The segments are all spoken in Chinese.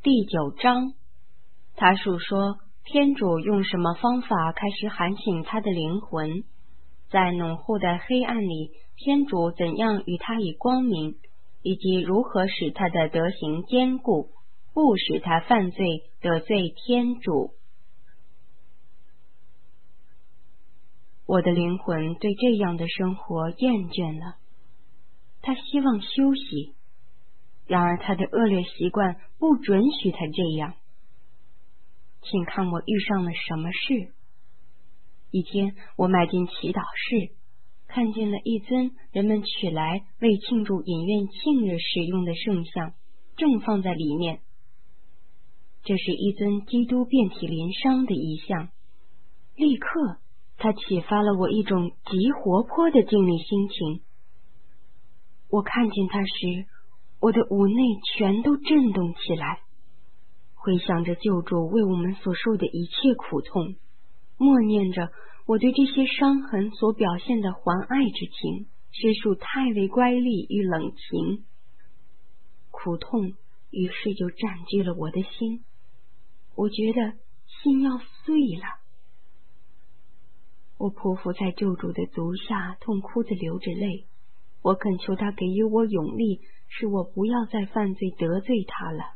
第9章，他述说天主用什么方法开始喊醒他的灵魂，在浓厚的黑暗里，天主怎样与他以光明，以及如何使他的德行坚固，不使他犯罪得罪天主。我的灵魂对这样的生活厌倦了，他希望休息，然而他的恶劣习惯不准许他这样。请看我遇上了什么事。一天，我迈进祈祷室，看见了一尊人们取来为庆祝饮宴庆日使用的圣像，正放在里面。这是一尊基督遍体鳞伤的遗像。立刻它启发了我一种极活泼的静力心情。我看见它时，我的五内全都震动起来，回想着救主为我们所受的一切苦痛，默念着我对这些伤痕所表现的还爱之情实属太为乖戾与冷情。苦痛于是就占据了我的心，我觉得心要碎了。我匍匐在救主的足下，痛哭地流着泪。我恳求他给予我勇力，使我不要再犯罪得罪他了。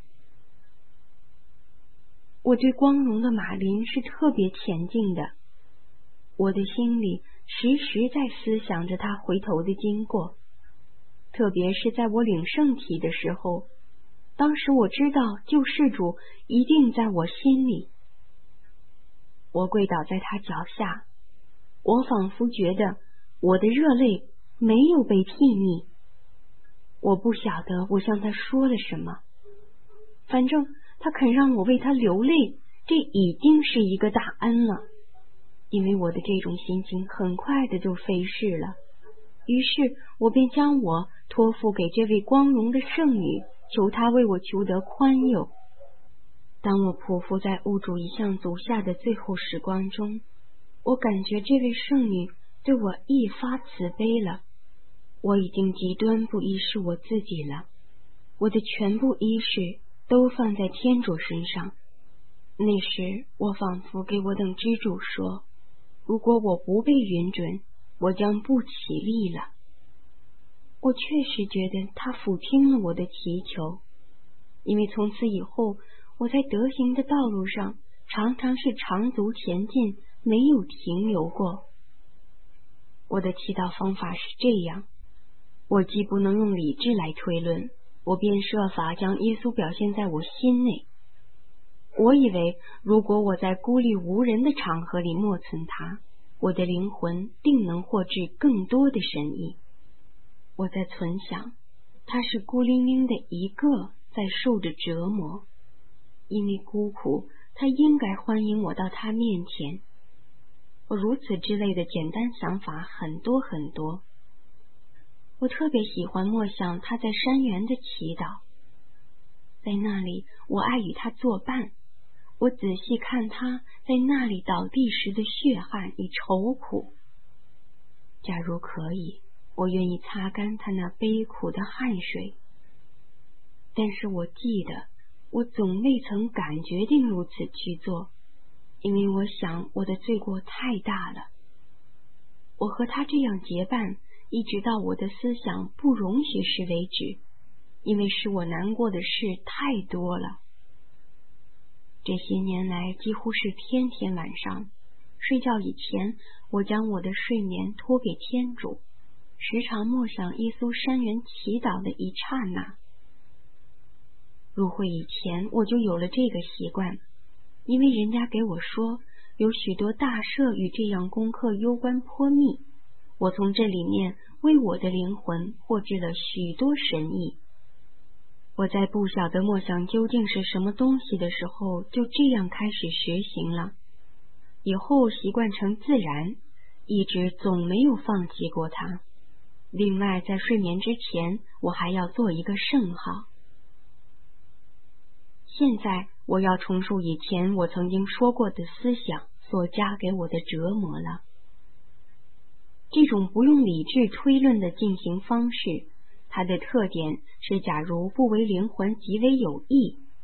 我对光荣的马林是特别前进的，我的心里时时在思想着他回头的经过，特别是在我领圣体的时候，当时我知道救世主一定在我心里。我跪倒在他脚下，我仿佛觉得我的热泪没有被替溺。我不晓得我向他说了什么，反正他肯让我为他流泪，这已经是一个大恩了。因为我的这种心情很快的就飞逝了，于是我便将我托付给这位光荣的圣女，求她为我求得宽宥。当我匍匐在物主遗像足下的最后时光中，我感觉这位圣女对我一发慈悲了。我已经极端不依视我自己了，我的全部依视都放在天主身上。那时我仿佛给我等支主说，如果我不被允准，我将不起立了。我确实觉得他俯听了我的祈求，因为从此以后我在德行的道路上常常是长足前进，没有停留过。我的祈祷方法是这样，我既不能用理智来推论，我便设法将耶稣表现在我心内。我以为如果我在孤立无人的场合里默存他，我的灵魂定能获致更多的神意。我在存想，他是孤零零的一个在受着折磨，因为孤苦，他应该欢迎我到他面前。如此之类的简单想法很多很多。我特别喜欢默想他在山园的祈祷，在那里我爱与他作伴。我仔细看他在那里倒地时的血汗与愁苦，假如可以，我愿意擦干他那悲苦的汗水。但是我记得我总未曾敢决定如此去做，因为我想我的罪过太大了。我和他这样结伴，一直到我的思想不容许时为止，因为使我难过的事太多了。这些年来几乎是天天晚上睡觉以前，我将我的睡眠托给天主，时常默想耶稣山园祈祷的一刹那。入会以前我就有了这个习惯，因为人家给我说有许多大赦与这样功课攸关颇密，我从这里面为我的灵魂获致了许多神意。我在不晓得默想究竟是什么东西的时候，就这样开始实行了。以后习惯成自然，一直总没有放弃过它。另外，在睡眠之前，我还要做一个圣号。现在我要重述以前我曾经说过的思想所加给我的折磨了。这种不用理智推论的进行方式，它的特点是假如不为灵魂极为有益，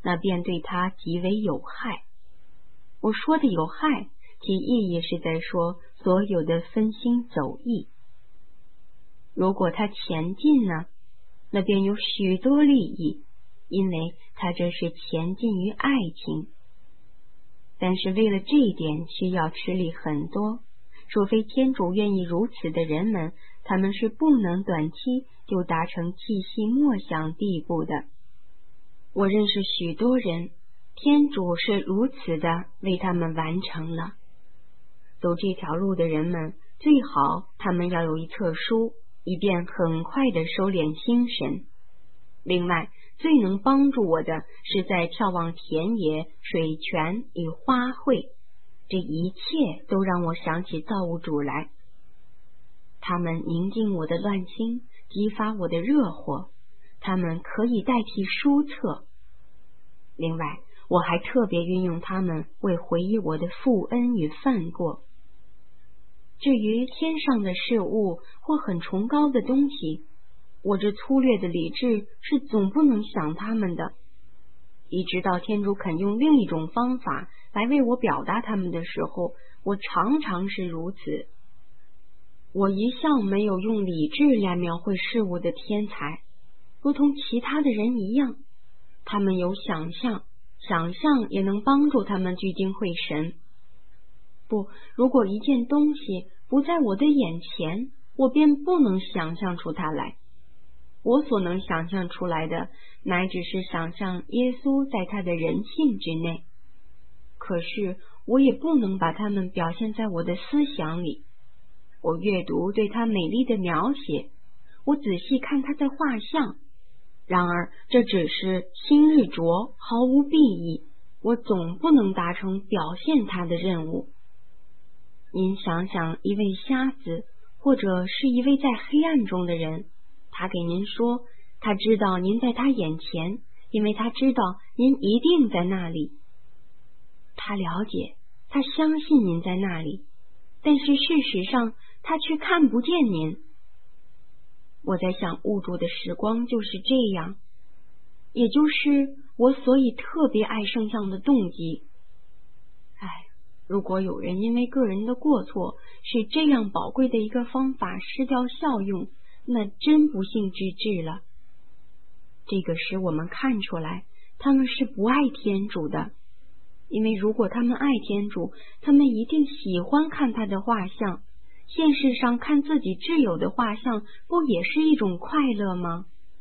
那便对他极为有害。我说的有害，其意义是在说所有的分心走逸。如果他前进呢，那便有许多利益，因为他这是前进于爱情。但是为了这一点需要吃力很多，除非天主愿意如此的人们，他们是不能短期就达成细细默想地步的。我认识许多人，天主是如此的为他们完成了。走这条路的人们，最好他们要有一册书，以便很快地收敛心神。另外，最能帮助我的是在眺望田野、水泉与花卉，这一切都让我想起造物主来。他们宁静我的乱心，激发我的热火，他们可以代替书册。另外，我还特别运用他们为回忆我的负恩与犯过。至于天上的事物或很崇高的东西，我这粗略的理智是总不能想他们的，一直到天主肯用另一种方法来为我表达他们的时候，我常常是如此。我一向没有用理智来描绘事物的天才，如同其他的人一样，他们有想象，想象也能帮助他们聚精会神。不，如果一件东西不在我的眼前，我便不能想象出它来。我所能想象出来的，乃只是想象耶稣在他的人性之内。可是我也不能把它们表现在我的思想里。我阅读对他美丽的描写，我仔细看他的画像，然而这只是新日着，毫无裨益。我总不能达成表现他的任务。您想想，一位瞎子，或者是一位在黑暗中的人，他给您说，他知道您在他眼前，因为他知道您一定在那里。他了解，他相信您在那里，但是事实上他却看不见您。我在想，悟主的时光就是这样，也就是我所以特别爱圣像的动机。如果有人因为个人的过错使这样宝贵的一个方法失掉效用，那真不幸之至了。这个使我们看出来他们是不爱天主的，因为如果他们爱天主，他们一定喜欢看他的画像。现实上看自己挚友的画像，不也是一种快乐吗？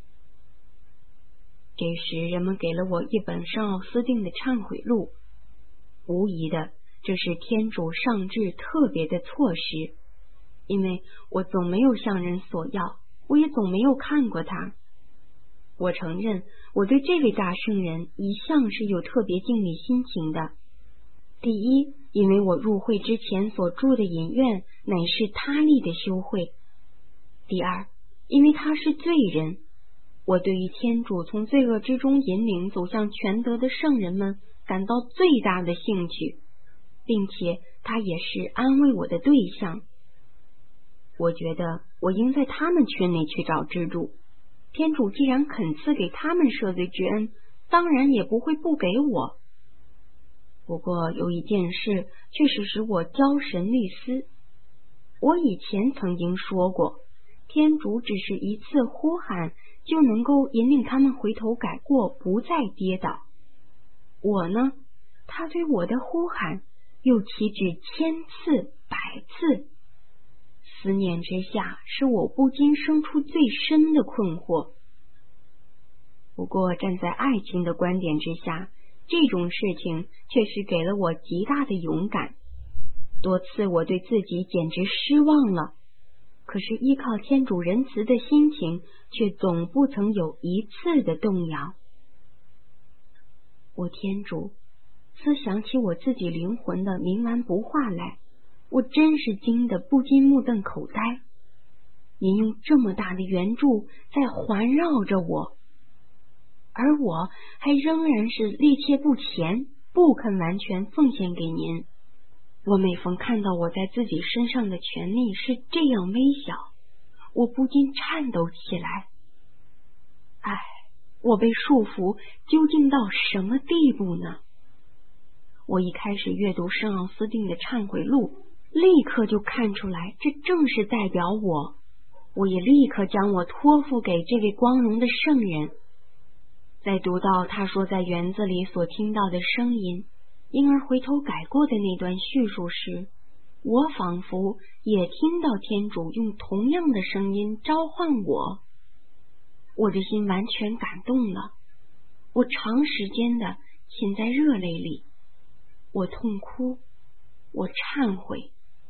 这时人们给了我一本圣奥斯定的忏悔录，无疑的，这是天主上至特别的措施，因为我总没有向人索要，我也总没有看过他。我承认我对这位大圣人一向是有特别敬礼心情的。第一，因为我入会之前所住的隐院乃是他立的修会；第二，因为他是罪人，我对于天主从罪恶之中引领走向全德的圣人们感到最大的兴趣，并且他也是安慰我的对象。我觉得我应在他们群里去找支柱，天主既然肯赐给他们赦罪之恩，当然也不会不给我。不过有一件事确实使我骄神虑思。我以前曾经说过，天主只是一次呼喊就能够引领他们回头改过，不再跌倒。我呢，他对我的呼喊又岂止1000次、100次。思念之下，使我不禁生出最深的困惑。不过站在爱情的观点之下，这种事情确实给了我极大的勇敢。多次我对自己简直失望了，可是依靠天主仁慈的心情，却总不曾有一次的动摇。我天主，思想起我自己灵魂的冥顽不化来，我真是惊得不禁目瞪口呆。您用这么大的援助在环绕着我，而我还仍然是力切不前，不肯完全奉献给您。我每逢看到我在自己身上的权利是这样微小，我不禁颤抖起来。 我被束缚究竟到什么地步呢？我一开始阅读圣奥斯定的忏悔录，立刻就看出来这正是代表我也立刻将我托付给这位光荣的圣人。在读到他说在园子里所听到的声音，因而回头改过的那段叙述时，我仿佛也听到天主用同样的声音召唤我。我的心完全感动了，我长时间的浸在热泪里，我痛哭，我忏悔。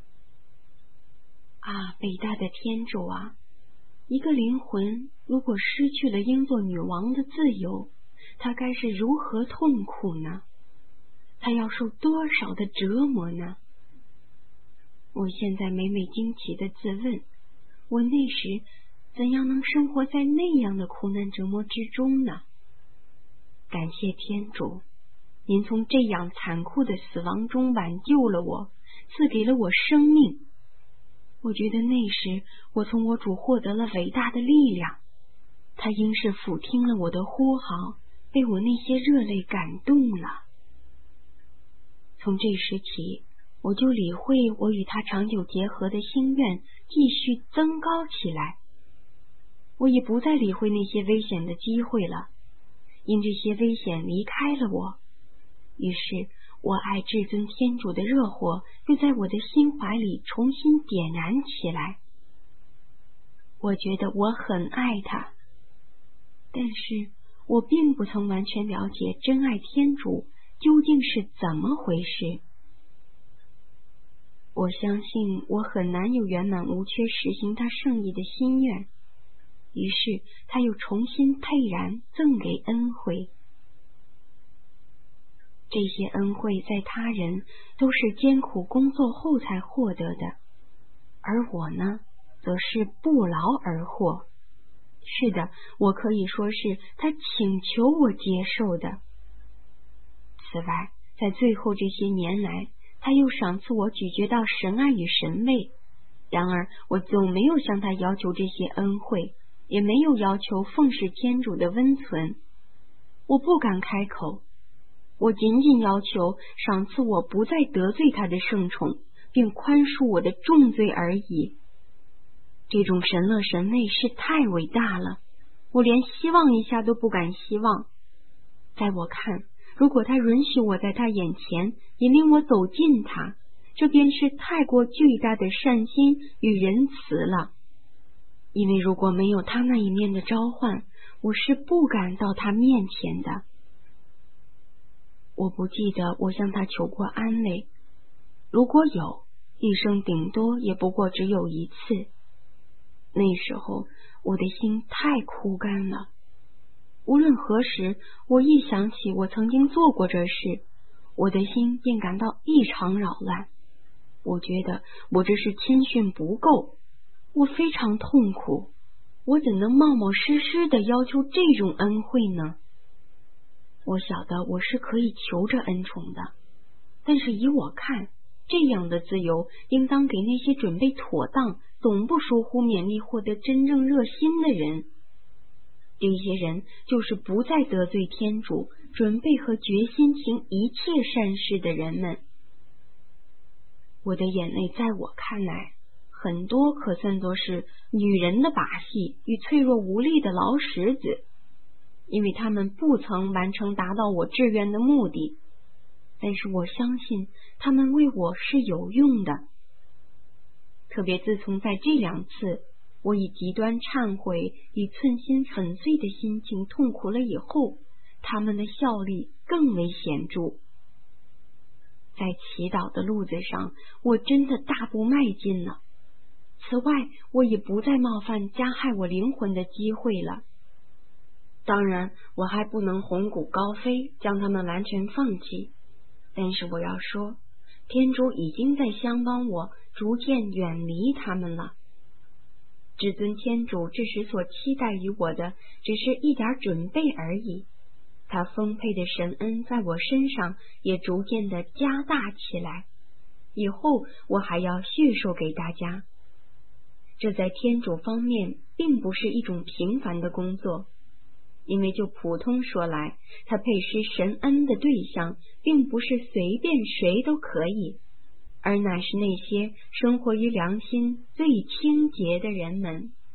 啊，伟大的天主啊，一个灵魂如果失去了应做女王的自由，她该是如何痛苦呢？她要受多少的折磨呢？我现在每每惊奇地自问，我那时怎样能生活在那样的苦难折磨之中呢？感谢天主，您从这样残酷的死亡中挽救了我，赐给了我生命。我觉得那时我从我主获得了伟大的力量，他应是俯听了我的呼号，被我那些热泪感动了。从这时起，我就理会我与他长久结合的心愿继续增高起来。我已不再理会那些危险的机会了，因这些危险离开了我。于是我爱至尊天主的热火又在我的心怀里重新点燃起来。我觉得我很爱他，但是我并不曾完全了解真爱天主究竟是怎么回事。我相信我很难有圆满无缺实行他圣意的心愿，于是他又重新沛然赠给恩惠。这些恩惠在他人都是艰苦工作后才获得的，而我呢，则是不劳而获。是的，我可以说是他请求我接受的。此外，在最后这些年来，他又赏赐我咀嚼到神爱与神味。然而，我总没有向他要求这些恩惠，也没有要求奉侍天主的温存。我不敢开口，我仅仅要求赏赐我不再得罪他的圣宠，并宽恕我的重罪而已。这种神乐神味是太伟大了，我连希望一下都不敢希望。在我看，如果他允许我在他眼前引领我走近他，这便是太过巨大的善心与仁慈了。因为如果没有他那一面的召唤，我是不敢到他面前的。我不记得我向他求过安慰，如果有，一生顶多也不过只有一次。那时候我的心太枯干了，无论何时我一想起我曾经做过这事，我的心便感到异常扰乱。我觉得我这是谦逊不够，我非常痛苦，我怎能冒冒失失地要求这种恩惠呢？我晓得我是可以求着恩宠的，但是以我看，这样的自由应当给那些准备妥当、总不疏忽勉励获得真正热心的人。这些人就是不再得罪天主，准备和决心行一切善事的人们。我的眼泪在我看来，很多可算作是女人的把戏与脆弱无力的老石子，因为他们不曾完成达到我志愿的目的，但是我相信他们为我是有用的。特别自从在这2次我以极端忏悔与寸心粉碎的心情痛苦了以后，他们的效力更为显著。在祈祷的路子上，我真的大步迈进了。此外，我也不再冒犯加害我灵魂的机会了。当然，我还不能鸿鹄高飞，将他们完全放弃。但是我要说，天主已经在相帮我逐渐远离他们了。至尊天主这时所期待于我的，只是一点准备而已。他丰沛的神恩在我身上也逐渐的加大起来。以后我还要叙述给大家。这在天主方面并不是一种平凡的工作。 因为就普通说来，他配施神恩的对象并不是随便谁都可以，而乃是那些生活于良心最清洁的人们。